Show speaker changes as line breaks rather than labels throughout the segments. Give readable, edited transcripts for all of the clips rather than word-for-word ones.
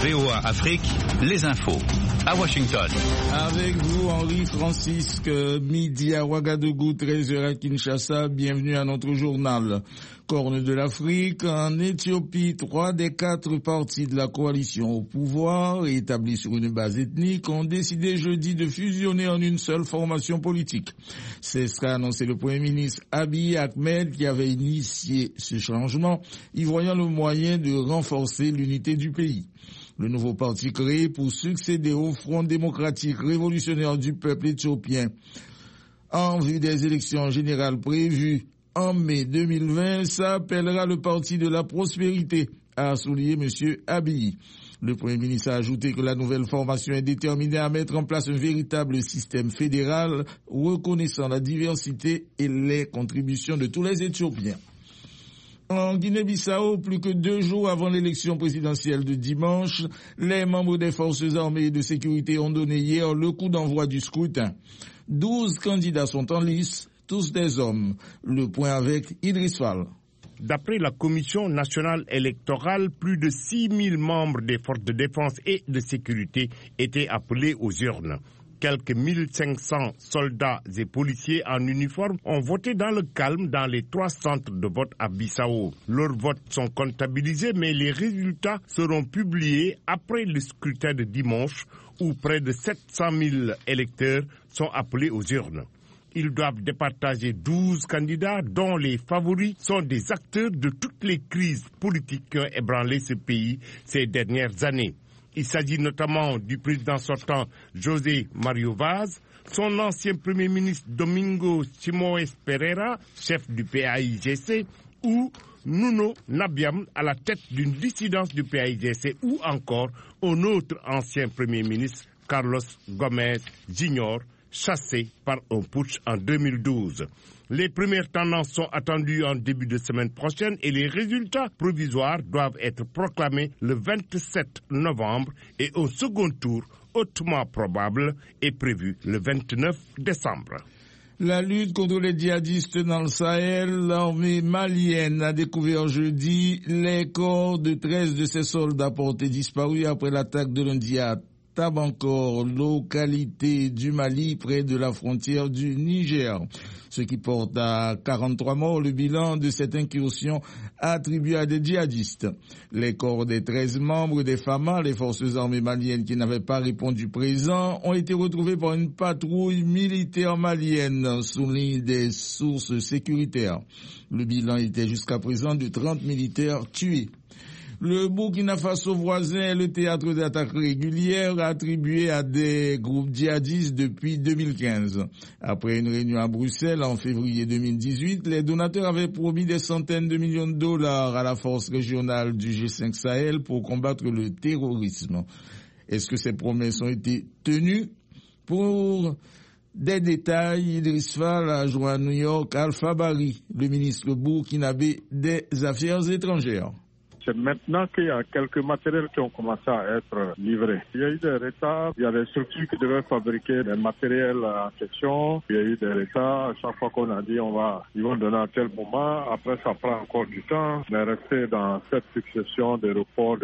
VOA Afrique, les infos. À Washington.
Avec vous, Henri-Francisque, midi à Ouagadougou, 13h à Kinshasa. Bienvenue à notre journal. Corne de l'Afrique, en Éthiopie, 3 des 4 partis de la coalition au pouvoir, établis sur une base ethnique, ont décidé jeudi de fusionner en une seule formation politique. C'est ce qu'a annoncé le Premier ministre Abiy Ahmed, qui avait initié ce changement, y voyant le moyen de renforcer l'unité du pays. Le nouveau parti créé pour succéder au Front démocratique révolutionnaire du peuple éthiopien en vue des élections générales prévues en mai 2020 s'appellera le Parti de la prospérité, a souligné M. Abiy. Le Premier ministre a ajouté que la nouvelle formation est déterminée à mettre en place un véritable système fédéral reconnaissant la diversité et les contributions de tous les Éthiopiens. En Guinée-Bissau, plus que 2 jours avant l'élection présidentielle de dimanche, les membres des forces armées et de sécurité ont donné hier le coup d'envoi du scrutin. 12 candidats sont en lice, tous des hommes. Le point avec Idriss Fall.
D'après la Commission nationale électorale, plus de 6 000 membres des forces de défense et de sécurité étaient appelés aux urnes. Quelques 1500 soldats et policiers en uniforme ont voté dans le calme dans les 3 centres de vote à Bissau. Leurs votes sont comptabilisés, mais les résultats seront publiés après le scrutin de dimanche, où près de 700 000 électeurs sont appelés aux urnes. Ils doivent départager 12 candidats dont les favoris sont des acteurs de toutes les crises politiques qui ont ébranlé ce pays ces dernières années. Il s'agit notamment du président sortant José Mario Vaz, son ancien premier ministre Domingo Simoes Pereira, chef du PAIGC, ou Nuno Nabiam à la tête d'une dissidence du PAIGC, ou encore un autre ancien premier ministre, Carlos Gomes Jr., chassé par un putsch en 2012. Les premières tendances sont attendues en début de semaine prochaine et les résultats provisoires doivent être proclamés le 27 novembre et au second tour, hautement probable, est prévu le 29 décembre.
La lutte contre les djihadistes dans le Sahel, l'armée malienne a découvert jeudi les corps de 13 de ses soldats portés disparus après l'attaque de lundi à Tabankor, localité du Mali près de la frontière du Niger. Ce qui porte à 43 morts le bilan de cette incursion attribuée à des djihadistes. Les corps des 13 membres des FAMA, les forces armées maliennes qui n'avaient pas répondu présent, ont été retrouvés par une patrouille militaire malienne, soulignent des sources sécuritaires. Le bilan était jusqu'à présent de 30 militaires tués. Le Burkina Faso voisin est le théâtre d'attaques régulières attribuées à des groupes djihadistes depuis 2015. Après une réunion à Bruxelles en février 2018, les donateurs avaient promis des centaines de millions de dollars à la force régionale du G5 Sahel pour combattre le terrorisme. Est-ce que ces promesses ont été tenues? Pour des détails, Idriss Fall a joint à New York Alpha Bari, le ministre burkinabé des Affaires étrangères.
C'est maintenant qu'il y a quelques matériels qui ont commencé à être livrés. Il y a eu des retards, il y a des structures qui devaient fabriquer des matériels en question. Il y a eu des retards. À chaque fois qu'on a dit ils vont donner à tel moment, après ça prend encore du temps. On est resté dans cette succession de reports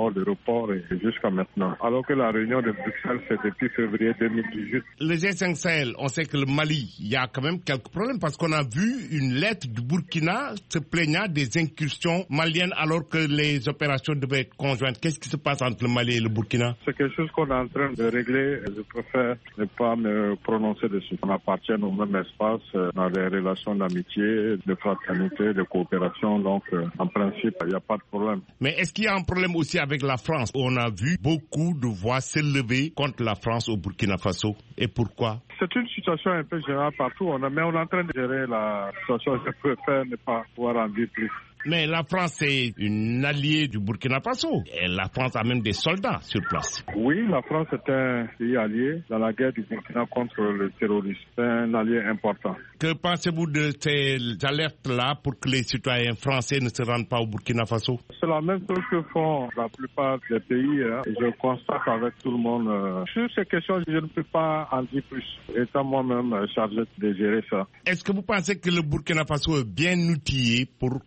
et jusqu'à maintenant. Alors que la réunion de Bruxelles, c'est depuis février 2018.
Le G5 Sahel, on sait que le Mali, il y a quand même quelques problèmes parce qu'on a vu une lettre du Burkina se plaignant des incursions maliennes alors que les opérations devaient être conjointes. Qu'est-ce qui se passe entre le Mali et le Burkina?
C'est quelque chose qu'on est en train de régler. Je préfère ne pas me prononcer dessus. On appartient au même espace, dans des relations d'amitié, de fraternité, de coopération. Donc, en principe, il n'y a pas de problème.
Mais est-ce qu'il y a un problème aussi avec la France? On a vu beaucoup de voix s'élever contre la France au Burkina Faso. Et pourquoi?
C'est une situation un peu générale partout. Mais on est en train de gérer la situation. Je préfère ne pas pouvoir en dire plus.
Mais la France est une alliée du Burkina Faso. Et la France a même des soldats sur place.
Oui, la France est un pays allié dans la guerre du Burkina contre le terrorisme. C'est un allié important.
Que pensez-vous de ces alertes-là pour que les citoyens français ne se rendent pas au Burkina Faso?
C'est la même chose que font la plupart des pays. Et je constate avec tout le monde. Sur ces questions, je ne peux pas en dire plus. Étant moi-même chargé de gérer ça.
Est-ce que vous pensez que le Burkina Faso est bien outillé pour vaincre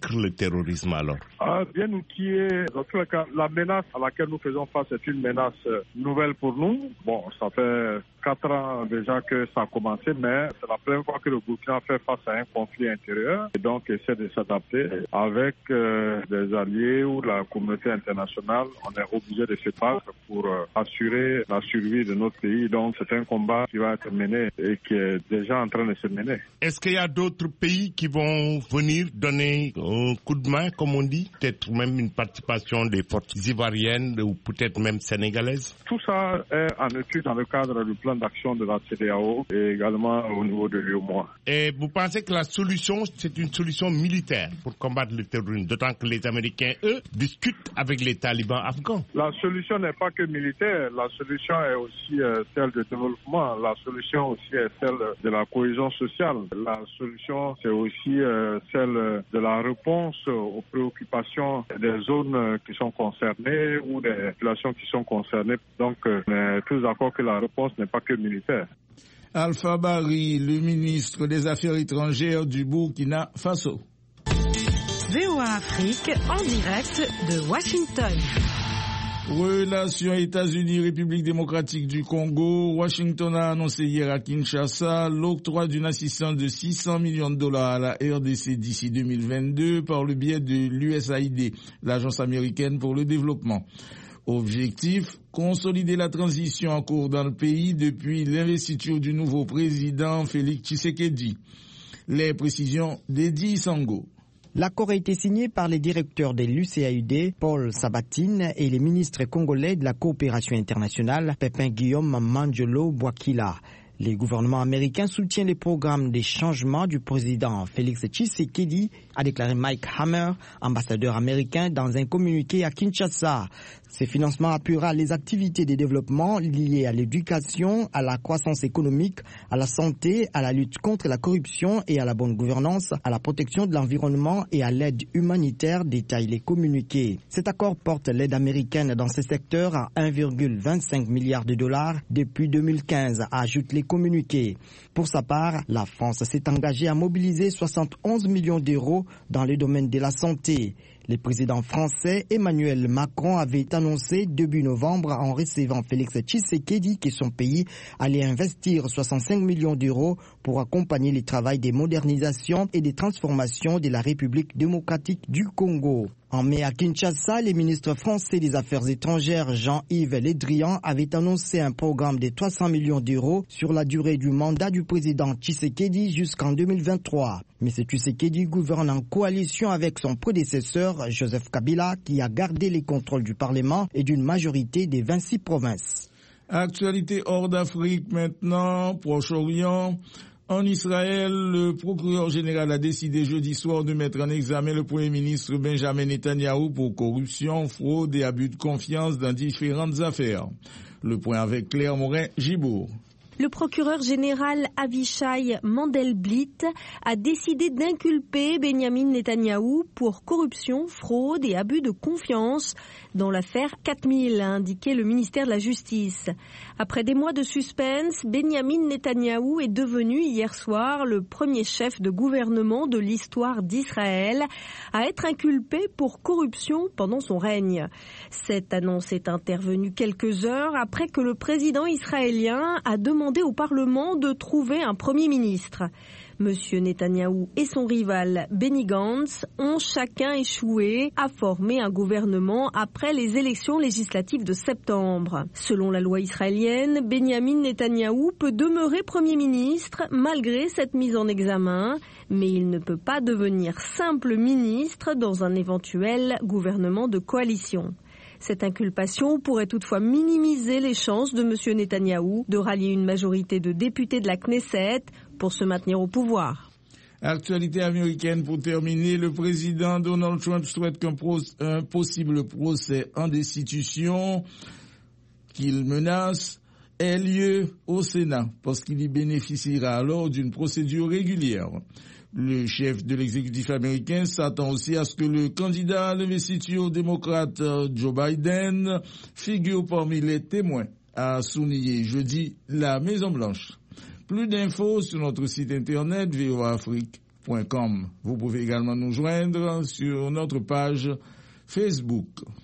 vaincre le terrorisme alors?
Bien outillé. Dans tous les cas, la menace à laquelle nous faisons face est une menace nouvelle pour nous. Bon, ça fait 4 ans déjà que ça a commencé, mais c'est la première fois que le Burkina fait face à un conflit intérieur et donc essaie de s'adapter. Avec des alliés ou la communauté internationale, on est obligé de se battre pour assurer la survie de notre pays. Donc c'est un combat qui va être mené et qui est déjà en train de se mener.
Est-ce qu'il y a d'autres pays qui vont venir donner un coup de main, comme on dit? Peut-être même une participation des forces ivoiriennes ou peut-être même sénégalaises?
Tout ça est en étude dans le cadre du plan d'action de la CEDEAO et également au niveau de l'UEMOA.
Et vous pensez que la solution, c'est une solution militaire pour combattre le terrorisme, d'autant que les Américains, eux, discutent avec les talibans afghans?
La solution n'est pas que militaire, la solution est aussi celle de développement, la solution aussi est celle de la cohésion sociale, la solution c'est aussi celle de la réponse aux préoccupations des zones qui sont concernées ou des populations qui sont concernées. Donc on est tous d'accord que la réponse n'est pas que militaire.
Alpha Bari, le ministre des Affaires étrangères du Burkina Faso.
VOA Afrique en direct de Washington.
Relations États-Unis-République démocratique du Congo. Washington a annoncé hier à Kinshasa l'octroi d'une assistance de $600 millions à la RDC d'ici 2022 par le biais de l'USAID, l'agence américaine pour le développement. Objectif, consolider la transition en cours dans le pays depuis l'investiture du nouveau président Félix Tshisekedi. Les précisions d'Edi Sango.
L'accord a été signé par les directeurs de l'USAID, Paul Sabatine, et les ministres congolais de la coopération internationale, Pépin Guillaume Mandiolo Bouakila. Le gouvernement américain soutient les programmes des changements du président Félix Tshisekedi, a déclaré Mike Hammer, ambassadeur américain, dans un communiqué à Kinshasa. Ces financements appuiera les activités de développement liées à l'éducation, à la croissance économique, à la santé, à la lutte contre la corruption et à la bonne gouvernance, à la protection de l'environnement et à l'aide humanitaire, détaillent les communiqués. Cet accord porte l'aide américaine dans ces secteurs à 1,25 milliard de dollars depuis 2015, ajoutent les communiqués. Pour sa part, la France s'est engagée à mobiliser 71 millions d'euros dans le domaine de la santé. Le président français Emmanuel Macron avait annoncé début novembre en recevant Félix Tshisekedi que son pays allait investir 65 millions d'euros pour accompagner le travail de modernisation et de transformation de la République démocratique du Congo. En mai à Kinshasa, le ministre français des Affaires étrangères Jean-Yves Le Drian avait annoncé un programme de 300 millions d'euros sur la durée du mandat du président Tshisekedi jusqu'en 2023. M. Tshisekedi gouverne en coalition avec son prédécesseur Joseph Kabila qui a gardé les contrôles du Parlement et d'une majorité des 26 provinces.
Actualité hors d'Afrique maintenant, Proche-Orient. En Israël, le procureur général a décidé jeudi soir de mettre en examen le Premier ministre Benjamin Netanyahou pour corruption, fraude et abus de confiance dans différentes affaires. Le point avec Claire Morin-Gibourg.
Le procureur général Avishai Mandelblit a décidé d'inculper Benjamin Netanyahou pour corruption, fraude et abus de confiance dans l'affaire 4000, a indiqué le ministère de la Justice. Après des mois de suspense, Benjamin Netanyahou est devenu hier soir le premier chef de gouvernement de l'histoire d'Israël à être inculpé pour corruption pendant son règne. Cette annonce est intervenue quelques heures après que le président israélien a demandé au Parlement de trouver un Premier ministre. Monsieur Netanyahou et son rival Benny Gantz ont chacun échoué à former un gouvernement après les élections législatives de septembre. Selon la loi israélienne, Benjamin Netanyahou peut demeurer Premier ministre malgré cette mise en examen, mais il ne peut pas devenir simple ministre dans un éventuel gouvernement de coalition. Cette inculpation pourrait toutefois minimiser les chances de M. Netanyahou de rallier une majorité de députés de la Knesset pour se maintenir au pouvoir.
Actualité américaine pour terminer, le président Donald Trump souhaite qu'un possible procès en destitution qu'il menace ait lieu au Sénat parce qu'il y bénéficiera alors d'une procédure régulière. Le chef de l'exécutif américain s'attend aussi à ce que le candidat à l'investiture démocrate Joe Biden figure parmi les témoins, a souligné jeudi la Maison-Blanche. Plus d'infos sur notre site internet VOA Afrique. Vous pouvez également nous joindre sur notre page Facebook.